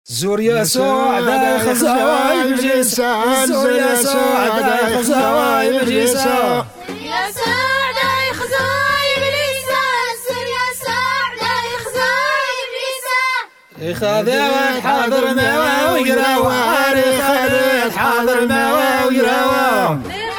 زور يا سعداء خزاوي بجيسة، زور يا سعداء خزاوي بجيسة، يا سعداء خزاوي بجيسة، زور يا سعداء خزاوي بجيسة. خذيت حاضر ما ويراوا، خذيت حاضر ما ويراوا.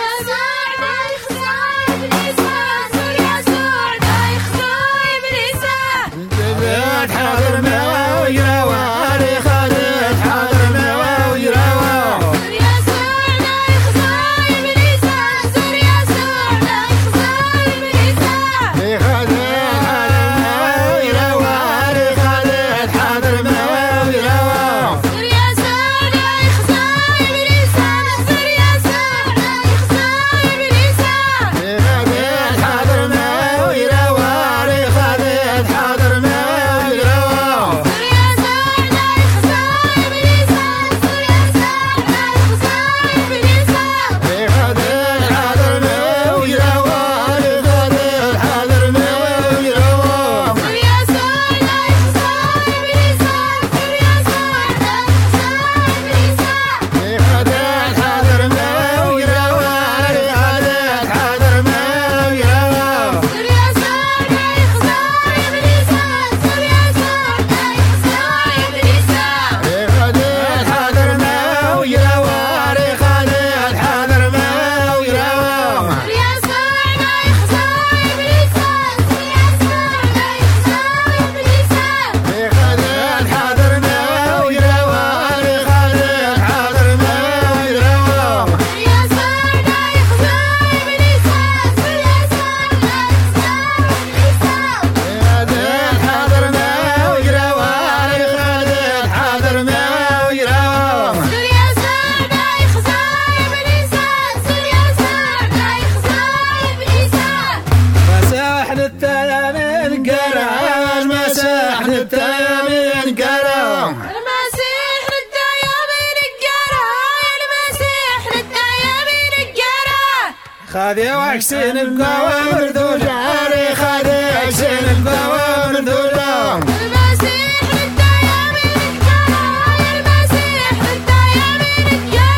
خذي وحسين القوام مردوجة، خذي وحسين القوام مردوجة. المسيح للديامين الجرى، المسيح للديامين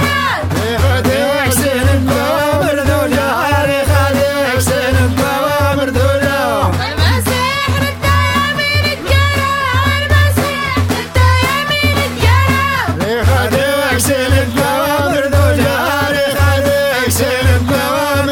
الجرى. خذي وحسين القوام مردوجة، خذي وحسين القوام مردوجة. المسيح للديامين الجرى، المسيح للديامين الجرى. خذي وحسين القوام مردوجة، خذي وحسين القوام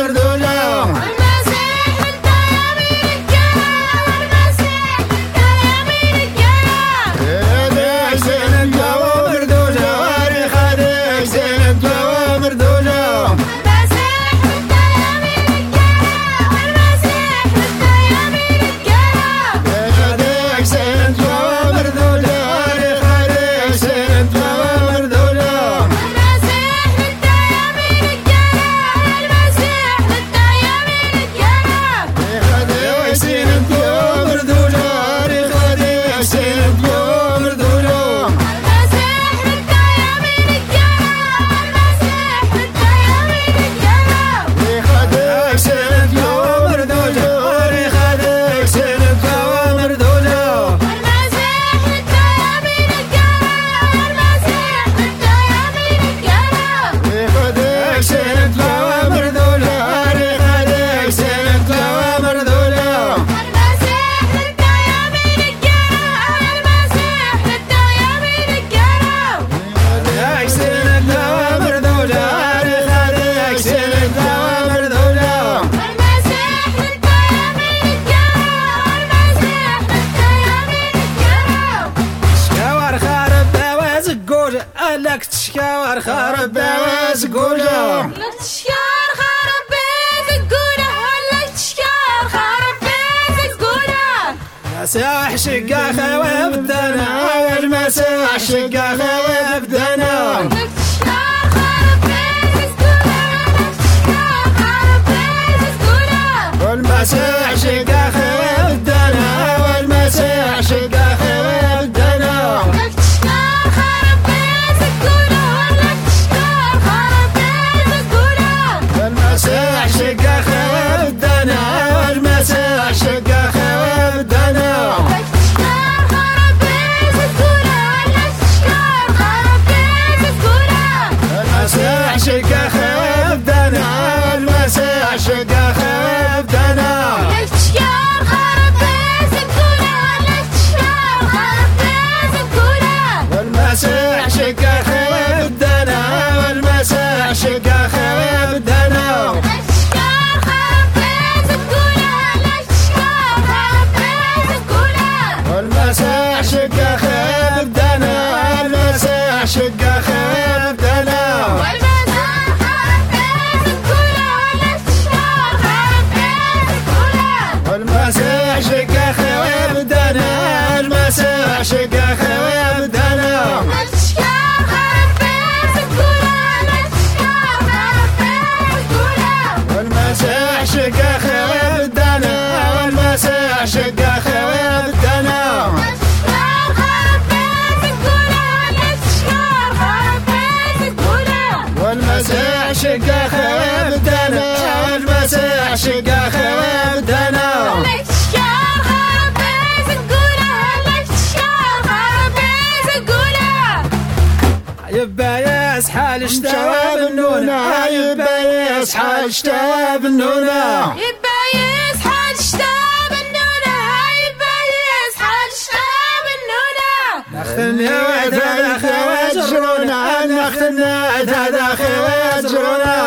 لك تشكاور خرب بواز قوله، لك تشكار خرب بواز قوله، لك تشكار خرب بواز قوله. مساح شقا خوي بدنا، المساح شقا خوي بدنا. لك تشكار خرب بواز قوله، لك تشكار خرب بواز قوله. والمساح شقا خوي بدنا، والمساح شقا خوي بدنا. المساح شقا خوي بدنا، والمساح شقا خوي بدنا. لك تشكار خرب بواز قوله، لك تشكار شقا خبدنا هلك تشكر خربي زقولة هلك تشكر خربي زقولة يبا يصحى الشتاء بالنونة يبا يصحى الشتاء بالنونة يبا يصحى الشتاء بالنونة يبا يصحى الشتاء بالنونة نخلنا هذا خوازرونا نخلنا هذا خوازرونا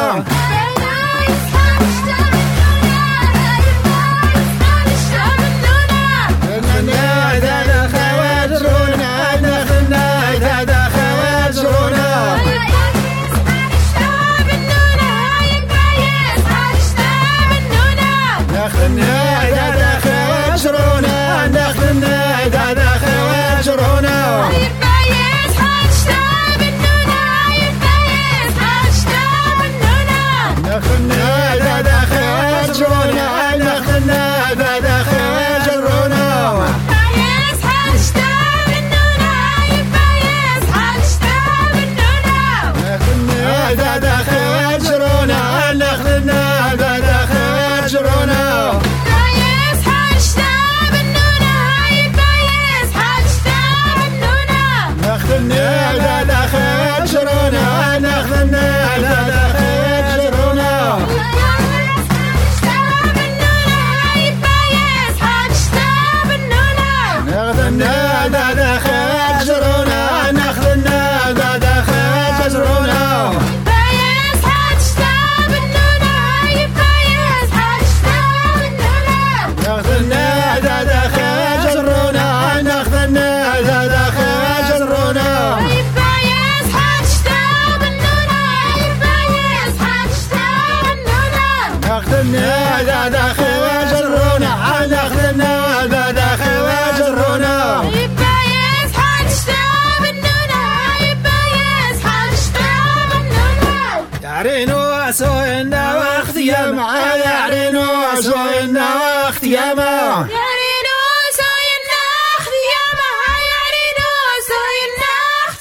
سوينا وقت ياما يا رينو سوينا وقت ياما يا رينو سوينا وقت ياما يا رينو سوينا وقت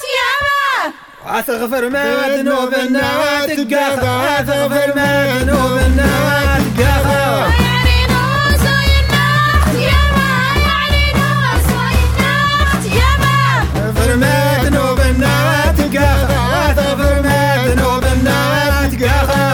ياما أتغفر ما ذنوبنا وتقاطع أتغفر ما ذنوبنا وتقاطع يا رينو سوينا وقت ياما يا رينو سوينا وقت ياما أتغفر ما ذنوبنا وتقاطع أتغفر ما ذنوبنا وتقاطع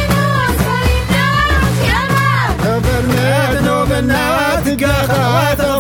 النوات قاخات